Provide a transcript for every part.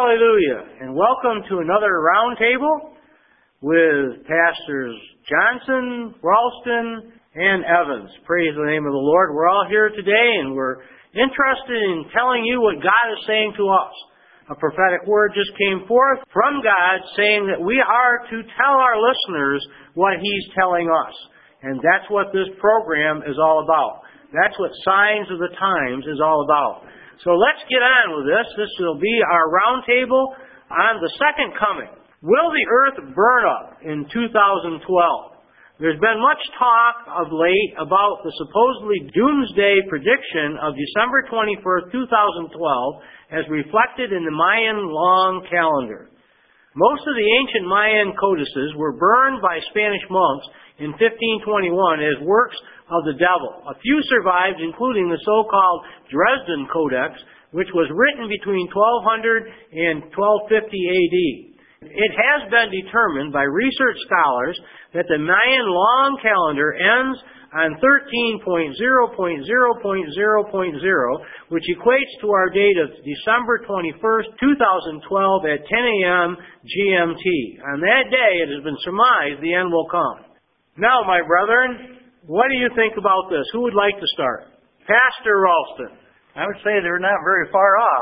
Hallelujah, and welcome to another roundtable with Pastors Johnson, Ralston, and Evans. Praise the name of the Lord. We're all here today, and we're interested in telling you what God is saying to us. A prophetic word just came forth from God saying that we are to tell our listeners what He's telling us. And that's what this program is all about. That's what Signs of the Times is all about. So let's get on with this. This will be our roundtable on the second coming. Will the earth burn up in 2012? There's been much talk of late about the supposedly doomsday prediction of December 21st, 2012, as reflected in the Mayan long calendar. Most of the ancient Mayan codices were burned by Spanish monks in 1521 as works of the devil. A few survived, including the so-called Dresden Codex, which was written between 1200 and 1250 AD. It has been determined by research scholars that the Mayan long calendar ends on 13.0.0.0.0, which equates to our date of December 21st, 2012 at 10 a.m. GMT. On that day, it has been surmised the end will come. Now, my brethren, what do you think about this? Who would like to start? Pastor Ralston. I would say they're not very far off.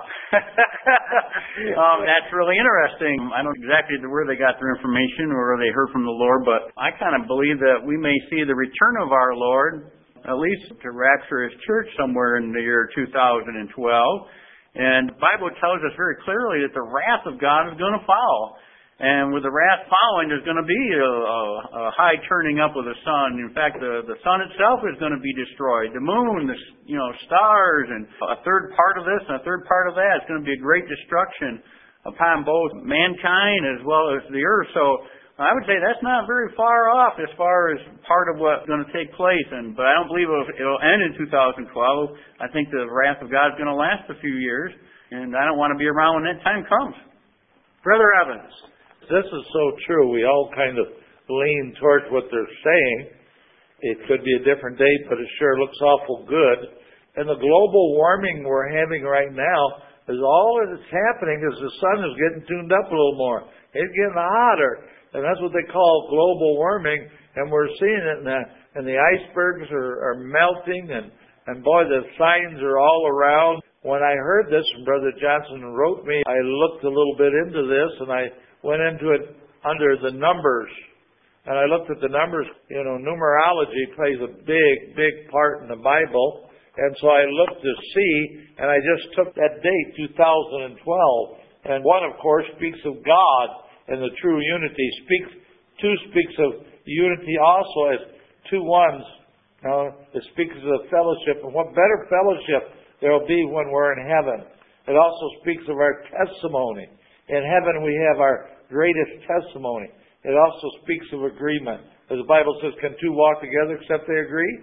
That's really interesting. I don't know exactly where they got their information or where they heard from the Lord, but I kind of believe that we may see the return of our Lord, at least to rapture His church somewhere in the year 2012. And the Bible tells us very clearly that the wrath of God is going to follow. And with the wrath following, there's going to be a high turning up of the sun. In fact, the sun itself is going to be destroyed. The moon, the stars, and a third part of this and a third part of that. It's going to be a great destruction upon both mankind as well as the earth. So I would say that's not very far off as far as part of what's going to take place. But I don't believe it'll end in 2012. I think the wrath of God is going to last a few years, and I don't want to be around when that time comes. Brother Evans. This is so true. We all kind of lean towards what they're saying. It could be a different date, but it sure looks awful good. And the global warming we're having right now is all that is happening is the sun is getting tuned up a little more. It's getting hotter. And that's what they call global warming. And we're seeing it, and the icebergs are melting. And boy, the signs are all around. When I heard this, and Brother Johnson wrote me, I looked a little bit into this, and I went into it under the numbers. And I looked at the numbers. Numerology plays a big, big part in the Bible. And so I looked to see, and I just took that date, 2012. And one, of course, speaks of God and the true unity. Two speaks of unity also as two ones. Now, it speaks of fellowship. And what better fellowship there will be when we're in heaven. It also speaks of our testimony. In heaven we have our greatest testimony. It also speaks of agreement. As the Bible says, can two walk together except they agree?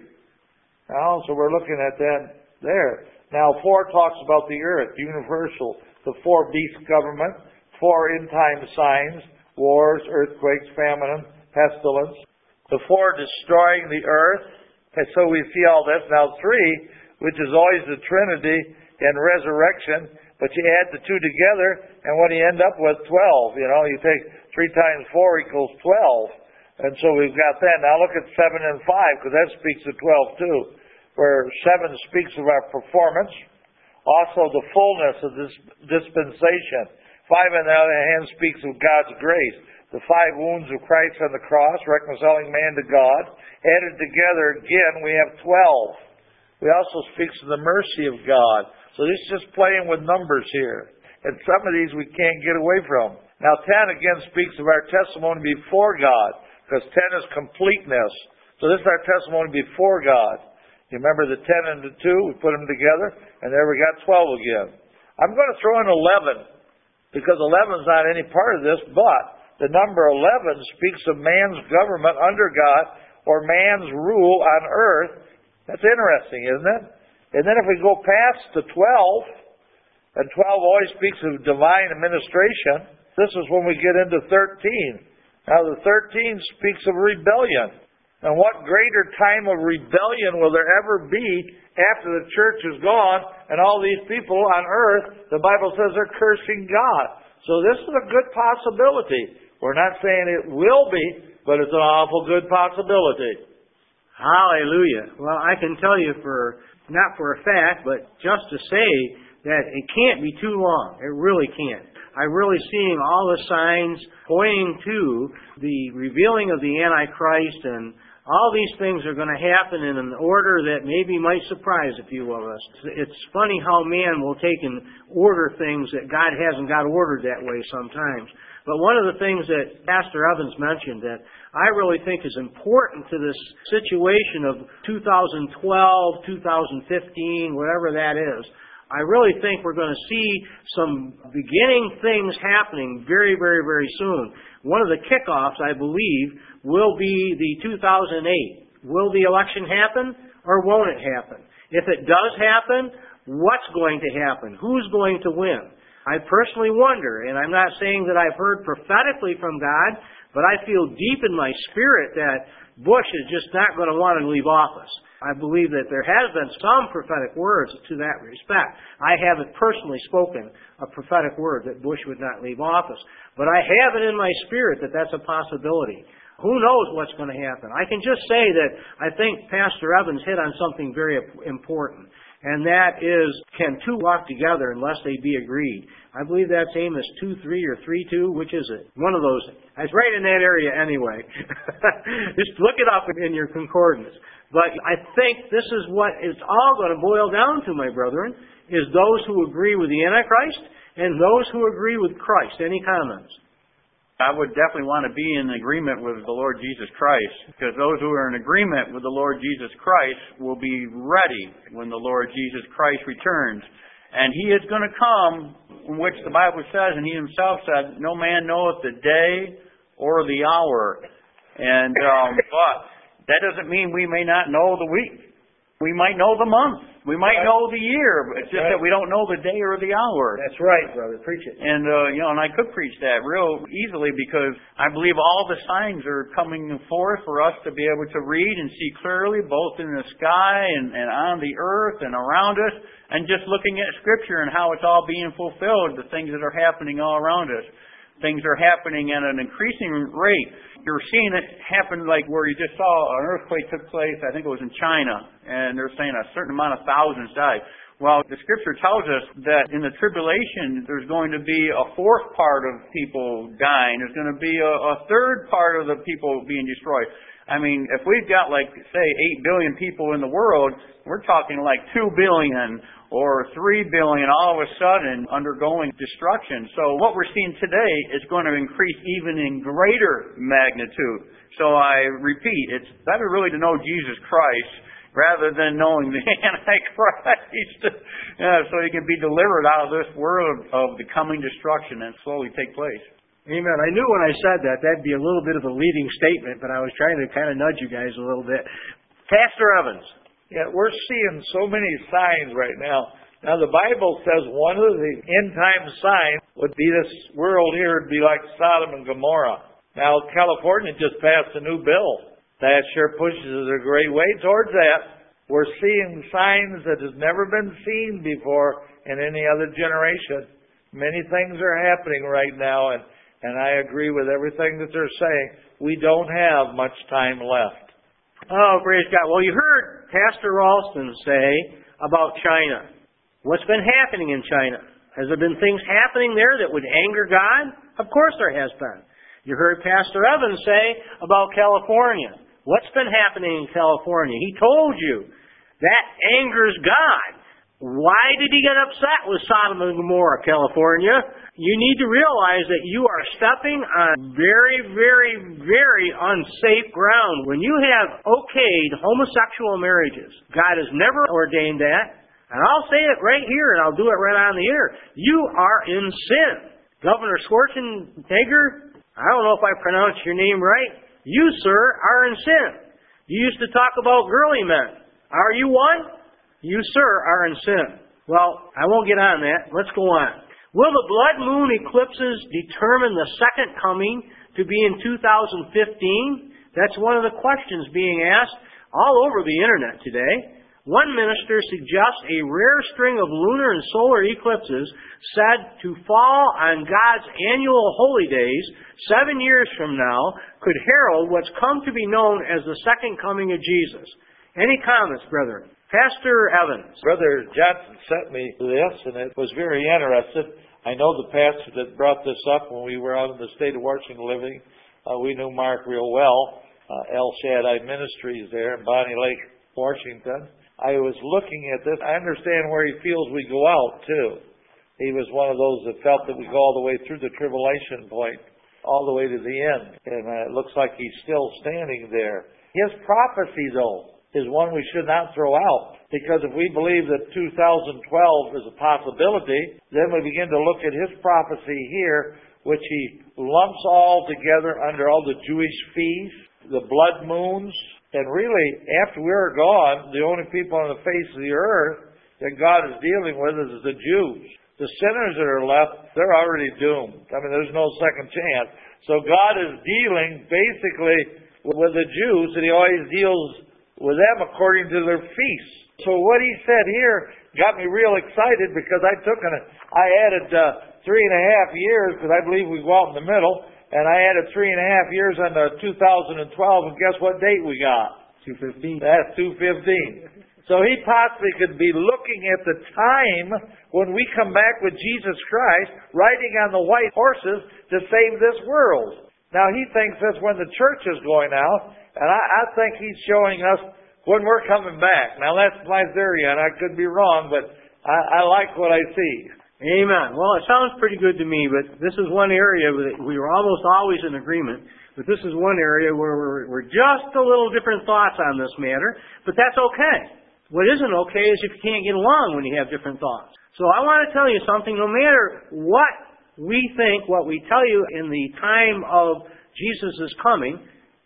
So we're looking at that there. Now, 4 talks about the earth, universal, the 4 beast government, 4 end-time signs, wars, earthquakes, famine, pestilence. The 4 destroying the earth. And so we see all this. Now 3, which is always the Trinity and resurrection, but you add the 2 together, and what do you end up with? 12. You take 3 times 4 equals 12. And so we've got that. Now look at 7 and 5, because that speaks of 12 too, where 7 speaks of our performance, also the fullness of this dispensation. 5, on the other hand, speaks of God's grace. The 5 wounds of Christ on the cross, reconciling man to God. Added together again, we have 12. We also speaks of the mercy of God. So this is just playing with numbers here. And some of these we can't get away from. Now 10 again speaks of our testimony before God, because 10 is completeness. So this is our testimony before God. You remember the 10 and the 2, we put them together, and there we got 12 again. I'm going to throw in 11, because 11 is not any part of this, but the number 11 speaks of man's government under God, or man's rule on earth. That's interesting, isn't it? And then if we go past the 12, and 12 always speaks of divine administration, this is when we get into 13. Now the 13 speaks of rebellion. And what greater time of rebellion will there ever be after the church is gone and all these people on earth, the Bible says, are cursing God. So this is a good possibility. We're not saying it will be, but it's an awful good possibility. Hallelujah. Well, I can tell you not for a fact, but just to say that it can't be too long. It really can't. I'm really seeing all the signs pointing to the revealing of the Antichrist, and all these things are going to happen in an order that maybe might surprise a few of us. It's funny how man will take and order things that God hasn't got ordered that way sometimes. But one of the things that Pastor Evans mentioned that I really think is important to this situation of 2012, 2015, whatever that is, I really think we're going to see some beginning things happening very, very, very soon. One of the kickoffs, I believe, will be the 2008. Will the election happen or won't it happen? If it does happen, what's going to happen? Who's going to win? I personally wonder, and I'm not saying that I've heard prophetically from God, but I feel deep in my spirit that Bush is just not going to want to leave office. I believe that there has been some prophetic words to that respect. I haven't personally spoken a prophetic word that Bush would not leave office, but I have it in my spirit that that's a possibility. Who knows what's going to happen? I can just say that I think Pastor Evans hit on something very important. And that is, can two walk together unless they be agreed? I believe that's Amos 2:3 or 3:2. Which is it? One of those. It's right in that area anyway. Just look it up in your concordance. But I think this is what it's all going to boil down to, my brethren, is those who agree with the Antichrist and those who agree with Christ. Any comments? I would definitely want to be in agreement with the Lord Jesus Christ, because those who are in agreement with the Lord Jesus Christ will be ready when the Lord Jesus Christ returns. And He is going to come, in which the Bible says, and He Himself said, no man knoweth the day or the hour. And but that doesn't mean we may not know the week. We might know the month. We might know the year. But it's just that we don't know the day or the hour. That's right, brother. Preach it. And, and I could preach that real easily, because I believe all the signs are coming forth for us to be able to read and see clearly, both in the sky and on the earth and around us, and just looking at Scripture and how it's all being fulfilled, the things that are happening all around us. Things are happening at an increasing rate. You're seeing it happen like where you just saw an earthquake took place, I think it was in China, and they're saying a certain amount of thousands died. Well, the Scripture tells us that in the tribulation, there's going to be a fourth part of people dying. There's going to be a third part of the people being destroyed. I mean, if we've got, like, say, 8 billion people in the world, we're talking like 2 billion or 3 billion all of a sudden undergoing destruction. So what we're seeing today is going to increase even in greater magnitude. So I repeat, it's better really to know Jesus Christ rather than knowing the Antichrist, so he can be delivered out of this world of the coming destruction and slowly take place. Amen. I knew when I said that, that'd be a little bit of a leading statement, but I was trying to kind of nudge you guys a little bit. Pastor Evans. Yeah, we're seeing so many signs right now. Now, the Bible says one of the end-time signs would be this world here would be like Sodom and Gomorrah. Now, California just passed a new bill. That sure pushes us a great way towards that. We're seeing signs that has never been seen before in any other generation. Many things are happening right now, and I agree with everything that they're saying. We don't have much time left. Oh, praise God. Well, you heard Pastor Ralston say about China. What's been happening in China? Has there been things happening there that would anger God? Of course there has been. You heard Pastor Evans say about California. What's been happening in California? He told you that angers God. Why did he get upset with Sodom and Gomorrah, California? You need to realize that you are stepping on very, very, very unsafe ground. When you have okayed homosexual marriages, God has never ordained that. And I'll say it right here, and I'll do it right on the air. You are in sin. Governor Schwarzenegger, I don't know if I pronounced your name right. You, sir, are in sin. You used to talk about girly men. Are you one? You, sir, are in sin. Well, I won't get on that. Let's go on. Will the blood moon eclipses determine the second coming to be in 2015? That's one of the questions being asked all over the internet today. One minister suggests a rare string of lunar and solar eclipses said to fall on God's annual holy days 7 years from now could herald what's come to be known as the second coming of Jesus. Any comments, brethren? Pastor Evans. Brother Johnson sent me this, and it was very interesting. I know the pastor that brought this up when we were out in the state of Washington living. We knew Mark real well. El Shaddai Ministries there in Bonnie Lake, Washington. I was looking at this. I understand where he feels we go out, too. He was one of those that felt that we go all the way through the tribulation point, all the way to the end. And it looks like he's still standing there. His prophecy, though, is one we should not throw out. Because if we believe that 2012 is a possibility, then we begin to look at his prophecy here, which he lumps all together under all the Jewish feasts, the blood moons. And really, after we're gone, the only people on the face of the earth that God is dealing with is the Jews. The sinners that are left, they're already doomed. I mean, there's no second chance. So God is dealing basically with the Jews, and he always deals with them according to their feasts. So what he said here got me real excited, because I added 3.5 years, because I believe we go out in the middle. And I added 3.5 years on the 2012, and guess what date we got? 2:15. That's 2:15. So he possibly could be looking at the time when we come back with Jesus Christ, riding on the white horses to save this world. Now he thinks that's when the church is going out, and I think he's showing us when we're coming back. Now that's my theory, and I could be wrong, but I like what I see. Amen. Well, it sounds pretty good to me, but this is one area that we were almost always in agreement. But this is one area where we're just a little different thoughts on this matter. But that's okay. What isn't okay is if you can't get along when you have different thoughts. So I want to tell you something. No matter what we think, what we tell you in the time of Jesus' coming,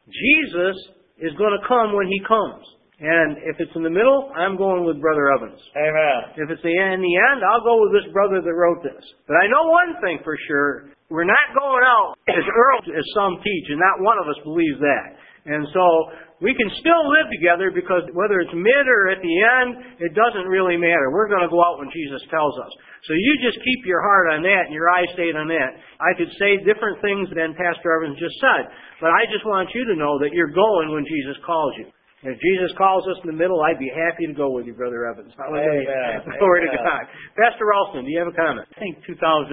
Jesus is going to come when he comes. And if it's in the middle, I'm going with Brother Evans. Amen. If it's in the end, I'll go with this brother that wrote this. But I know one thing for sure. We're not going out as early as some teach, and not one of us believes that. And so we can still live together, because whether it's mid or at the end, it doesn't really matter. We're going to go out when Jesus tells us. So you just keep your heart on that and your eyes stayed on that. I could say different things than Pastor Evans just said, but I just want you to know that you're going when Jesus calls you. If Jesus calls us in the middle, I'd be happy to go with you, Brother Evans. Hallelujah. Glory to God. Pastor Ralston, do you have a comment? I think 2015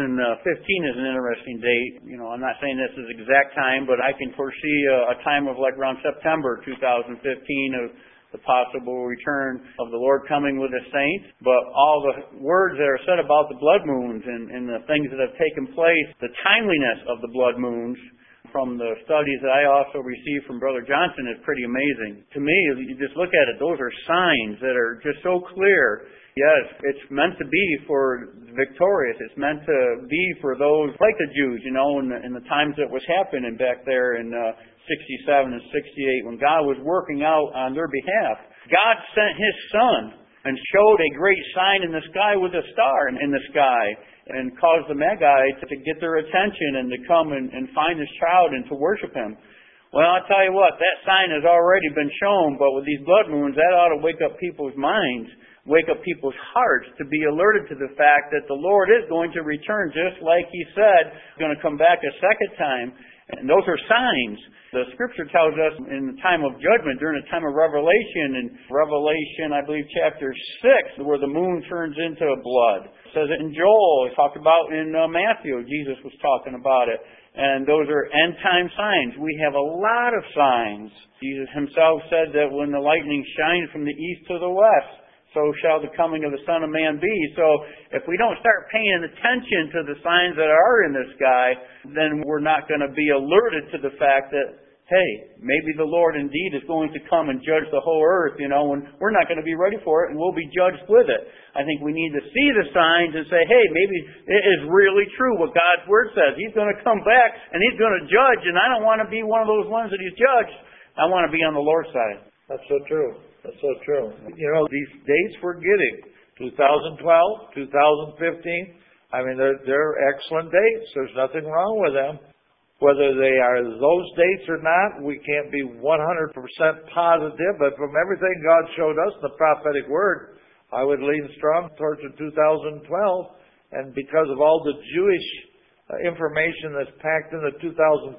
is an interesting date. You know, I'm not saying this is the exact time, but I can foresee a time of like around September 2015 of the possible return of the Lord coming with His saints. But all the words that are said about the blood moons and the things that have taken place, the timeliness of the blood moons, from the studies that I also received from Brother Johnson, is pretty amazing. To me, you just look at it, those are signs that are just so clear. Yes, it's meant to be for victorious. It's meant to be for those like the Jews, you know, in the times that was happening back there in 67 and 68, when God was working out on their behalf. God sent His Son and showed a great sign in the sky with a star in the sky, and caused the Magi to get their attention and to come and find this child and to worship Him. Well, I'll tell you what, that sign has already been shown, but with these blood moons, that ought to wake up people's minds, wake up people's hearts to be alerted to the fact that the Lord is going to return, just like He said, He's going to come back a second time. And those are signs. The Scripture tells us in the time of judgment, during the time of Revelation, in Revelation, I believe, chapter 6, where the moon turns into blood. It says it in Joel. It's talked about in Matthew. Jesus was talking about it. And those are end-time signs. We have a lot of signs. Jesus Himself said that when the lightning shines from the east to the west, so shall the coming of the Son of Man be. So if we don't start paying attention to the signs that are in the sky, then we're not going to be alerted to the fact that, hey, maybe the Lord indeed is going to come and judge the whole earth, you know, and we're not going to be ready for it, and we'll be judged with it. I think we need to see the signs and say, hey, maybe it is really true what God's Word says. He's going to come back, and He's going to judge, and I don't want to be one of those ones that He's judged. I want to be on the Lord's side. That's so true. That's so true. You know, these dates we're getting, 2012, 2015, I mean, they're excellent dates. There's nothing wrong with them. Whether they are those dates or not, we can't be 100% positive, but from everything God showed us, the prophetic word, I would lean strong towards the 2012, and because of all the Jewish information that's packed into 2015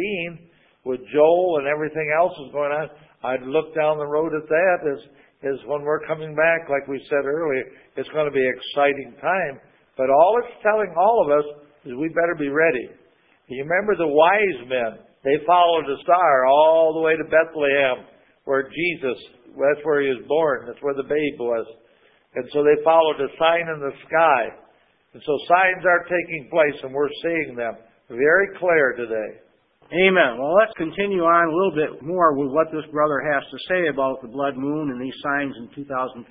with Joel and everything else is going on, I'd look down the road at that as when we're coming back, like we said earlier, it's going to be an exciting time. But all it's telling all of us is we better be ready. You remember the wise men, they followed the star all the way to Bethlehem, where Jesus, that's where he was born, that's where the babe was. And so they followed a sign in the sky. And so signs are taking place and we're seeing them very clear today. Amen. Well, let's continue on a little bit more with what this brother has to say about the blood moon and these signs in 2015.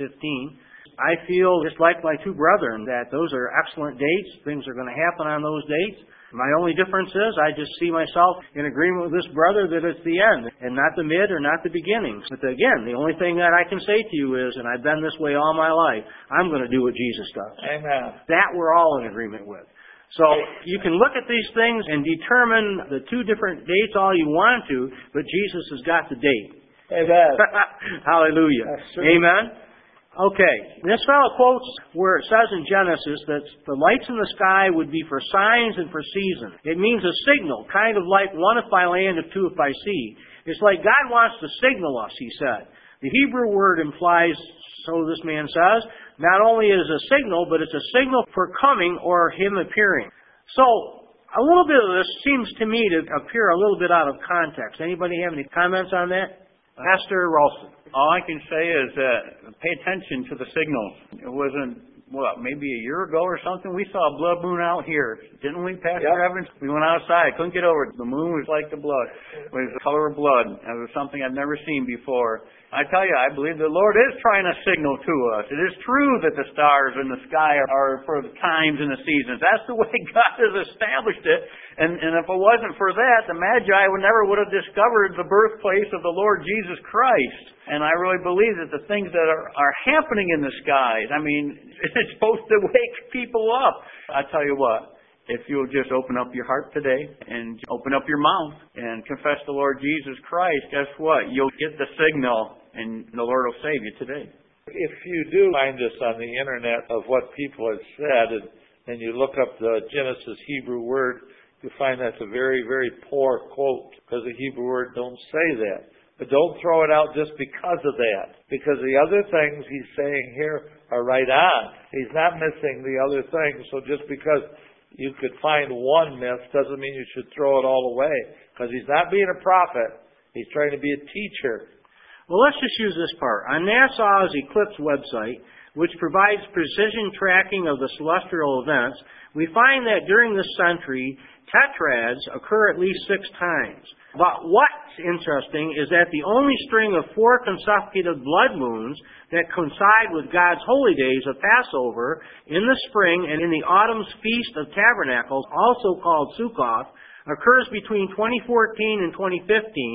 I feel just like my two brethren that those are excellent dates. Things are going to happen on those dates. My only difference is I just see myself in agreement with this brother that it's the end and not the mid or not the beginning. But again, the only thing that I can say to you is, and I've been this way all my life, I'm going to do what Jesus does. Amen. That we're all in agreement with. So you can look at these things and determine the two different dates all you want to, but Jesus has got the date. Amen. Hallelujah. Amen. Okay. This fellow quotes where it says in Genesis that the lights in the sky would be for signs and for seasons. It means a signal, kind of like one if by land, if two if by sea. It's like God wants to signal us, he said. The Hebrew word implies, so this man says, not only is a signal, but it's a signal for coming or him appearing. So, a little bit of this seems to me to appear a little bit out of context. Anybody have any comments on that? Pastor Ralston. All I can say is pay attention to the signals. It wasn't, maybe a year ago or something, we saw a blood moon out here. Didn't we, Pastor Evans? We went outside. Couldn't get over it. The moon was like the blood. It was the color of blood. It was something I've never seen before. I tell you, I believe the Lord is trying to signal to us. It is true that the stars in the sky are for the times and the seasons. That's the way God has established it. And if it wasn't for that, the Magi would have discovered the birthplace of the Lord Jesus Christ. And I really believe that the things that are happening in the skies, I mean, it's supposed to wake people up. I tell you what. If you'll just open up your heart today and open up your mouth and confess the Lord Jesus Christ, guess what? You'll get the signal and the Lord will save you today. If you do find this on the internet of what people have said and you look up the Genesis Hebrew word, you find that's a very, very poor quote because the Hebrew word don't say that. But don't throw it out just because of that. Because the other things he's saying here are right on. He's not missing the other things. So just because you could find one myth doesn't mean you should throw it all away. Because he's not being a prophet. He's trying to be a teacher. Well, let's just use this part. On NASA's Eclipse website, which provides precision tracking of the celestial events, we find that during this century, tetrads occur at least 6 times. But what's interesting is that the only string of 4 consecutive blood moons that coincide with God's holy days of Passover in the spring and in the autumn's Feast of Tabernacles, also called Sukkoth, occurs between 2014 and 2015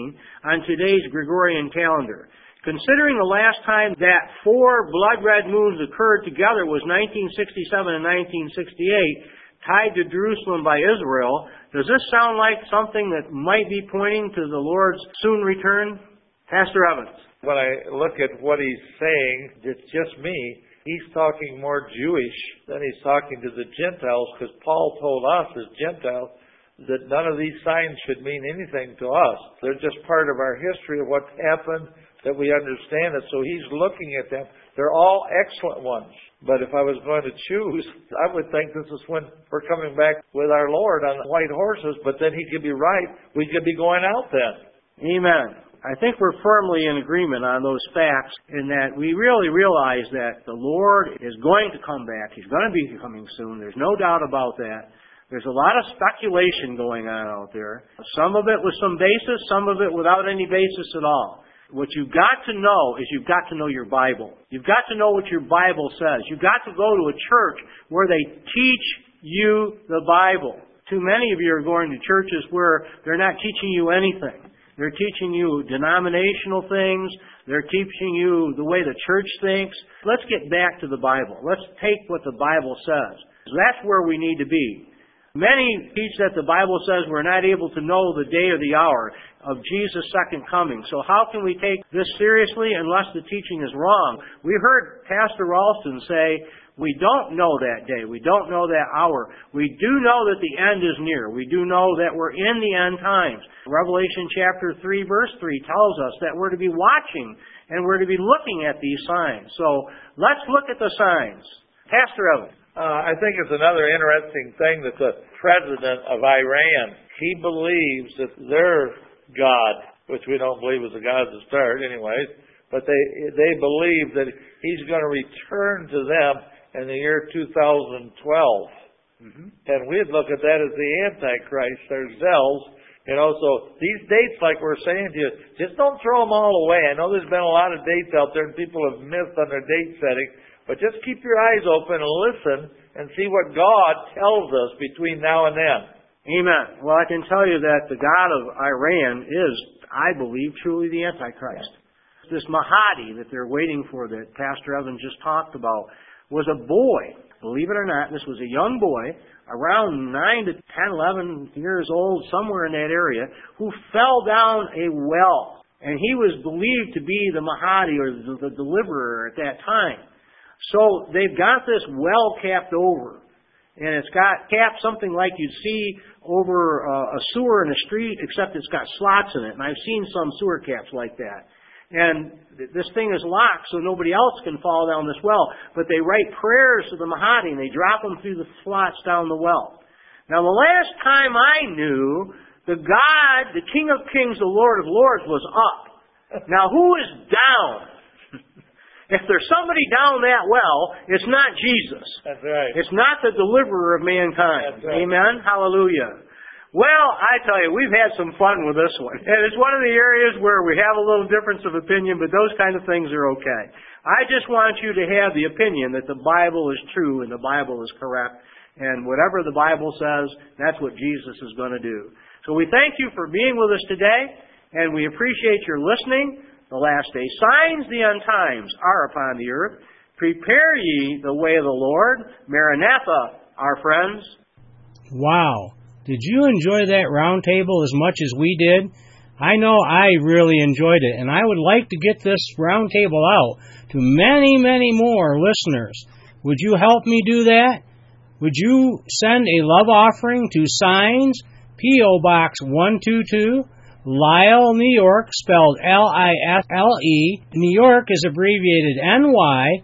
on today's Gregorian calendar. Considering the last time that 4 blood red moons occurred together was 1967 and 1968, tied to Jerusalem by Israel, does this sound like something that might be pointing to the Lord's soon return? Pastor Evans. When I look at what he's saying, it's just me. He's talking more Jewish than he's talking to the Gentiles, because Paul told us as Gentiles that none of these signs should mean anything to us. They're just part of our history of what's happened, that we understand it. So he's looking at them. They're all excellent ones. But if I was going to choose, I would think this is when we're coming back with our Lord on white horses, but then he could be right. We could be going out then. Amen. I think we're firmly in agreement on those facts in that we really realize that the Lord is going to come back. He's going to be coming soon. There's no doubt about that. There's a lot of speculation going on out there. Some of it with some basis, some of it without any basis at all. What you've got to know is you've got to know your Bible. You've got to know what your Bible says. You've got to go to a church where they teach you the Bible. Too many of you are going to churches where they're not teaching you anything. They're teaching you denominational things. They're teaching you the way the church thinks. Let's get back to the Bible. Let's take what the Bible says. That's where we need to be. Many teach that the Bible says we're not able to know the day or the hour of Jesus' second coming. So how can we take this seriously unless the teaching is wrong? We heard Pastor Ralston say, we don't know that day. We don't know that hour. We do know that the end is near. We do know that we're in the end times. Revelation chapter 3, verse 3 tells us that we're to be watching and we're to be looking at these signs. So let's look at the signs. Pastor Evans. I think it's another interesting thing that the president of Iran, he believes that their God, which we don't believe is the God to start anyways, but they believe that he's going to return to them in the year 2012. And we'd look at that as the Antichrist ourselves. So these dates, like we're saying to you, just don't throw them all away. I know there's been a lot of dates out there and people have missed on their date setting, but just keep your eyes open and listen and see what God tells us between now and then. Amen. Well, I can tell you that the God of Iran is, I believe, truly the Antichrist. This Mahdi that they're waiting for that Pastor Evan just talked about was a boy. Believe it or not, this was a young boy, around 9 to 10, 11 years old, somewhere in that area, who fell down a well. And he was believed to be the Mahdi or the deliverer at that time. So they've got this well capped over. And it's got capped something like you'd see over a sewer in a street, except it's got slots in it. And I've seen some sewer caps like that. And this thing is locked so nobody else can fall down this well. But they write prayers to the Mahdi and they drop them through the slots down the well. Now the last time I knew, the God, the King of Kings, the Lord of Lords was up. Now who is down? If there's somebody down that well, it's not Jesus. That's right. It's not the deliverer of mankind. That's right. Amen? Hallelujah. Well, I tell you, we've had some fun with this one. And it's one of the areas where we have a little difference of opinion, but those kind of things are okay. I just want you to have the opinion that the Bible is true and the Bible is correct. And whatever the Bible says, that's what Jesus is going to do. So we thank you for being with us today, and we appreciate your listening. The last day signs, the end times are upon the earth. Prepare ye the way of the Lord. Maranatha, our friends. Wow. Did you enjoy that round table as much as we did? I know I really enjoyed it, and I would like to get this round table out to many, many more listeners. Would you help me do that? Would you send a love offering to Signs, P.O. Box 122, Lisle, New York, spelled Lisle. New York is abbreviated NY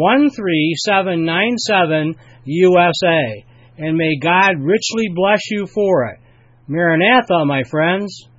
13797 USA. And may God richly bless you for it. Maranatha, my friends.